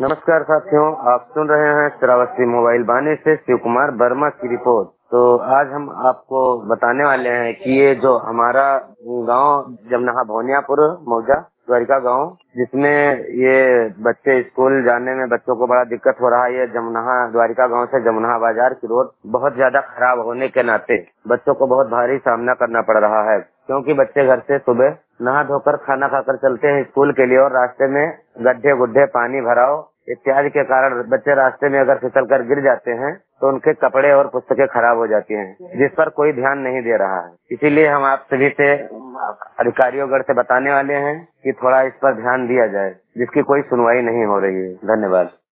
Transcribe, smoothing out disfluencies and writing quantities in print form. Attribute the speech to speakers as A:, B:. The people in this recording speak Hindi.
A: नमस्कार साथियों, आप सुन रहे हैं श्रावस्ती मोबाइल बानी से शिव कुमार वर्मा की रिपोर्ट। तो आज हम आपको बताने वाले हैं कि ये जो हमारा गांव जमनाहा भोनियापुर मौजा द्वारिका गांव, जिसमें ये बच्चे स्कूल जाने में बच्चों को बड़ा दिक्कत हो रहा है। ये जमनाहा द्वारिका गांव से जमनाहा बाजार की रोड बहुत ज्यादा खराब होने के नाते बच्चों को बहुत भारी सामना करना पड़ रहा है, क्योंकि बच्चे घर से सुबह नहा धोकर खाना खाकर चलते हैं स्कूल के लिए और रास्ते में गड्ढे गुड्ढे, पानी भराव इत्यादि के कारण बच्चे रास्ते में अगर फिसल कर गिर जाते हैं तो उनके कपड़े और पुस्तकें खराब हो जाती हैं, जिस पर कोई ध्यान नहीं दे रहा है। इसीलिए हम आप सभी से अधिकारियों गण से बताने वाले हैं कि थोड़ा इस पर ध्यान दिया जाए, जिसकी कोई सुनवाई नहीं हो रही है। धन्यवाद।